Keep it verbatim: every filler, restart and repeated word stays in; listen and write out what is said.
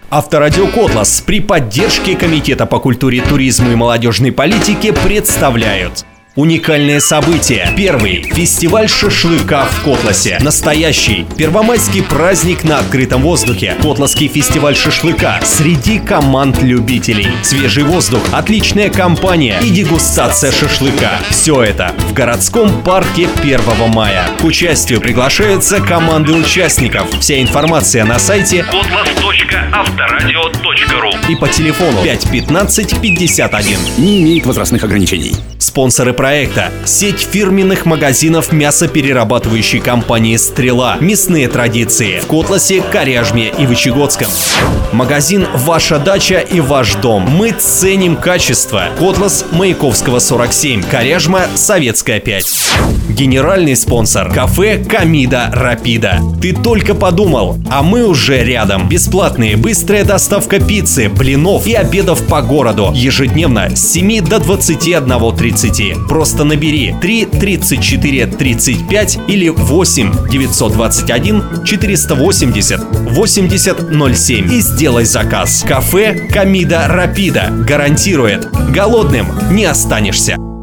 Авторадио «Котлас» при поддержке Комитета по культуре, туризму и молодежной политике представляют уникальное событие. Первый фестиваль шашлыка в Котласе. Настоящий первомайский праздник на открытом воздухе. Котласский фестиваль шашлыка среди команд любителей. Свежий воздух, отличная компания и дегустация шашлыка. Все это в городском парке первого мая. К участию приглашаются команды участников. Вся информация на сайте котлас точка авторадио точка ру и по телефону пять пятнадцать пятьдесят один. Не имеет возрастных ограничений. Спонсоры проекта – сеть фирменных магазинов мясоперерабатывающей компании «Стрела». Мясные традиции в Котласе, Коряжме и Вычегодском. Магазин «Ваша дача и ваш дом». Мы ценим качество. Котлас, Маяковского, сорок семь. Коряжма, Советская, пять. Генеральный спонсор – кафе «Камида Рапида». Ты только подумал, а мы уже рядом. Бесплатная быстрая доставка пиццы, блинов и обедов по городу. Ежедневно с семи до двадцати одного тридцати. Просто набери три тридцать четыре тридцать пять или восемь девятьсот двадцать один четыреста восемьдесят восемьдесят ноль семь и сделай заказ. Кафе «Камида Рапида» гарантирует: голодным не останешься.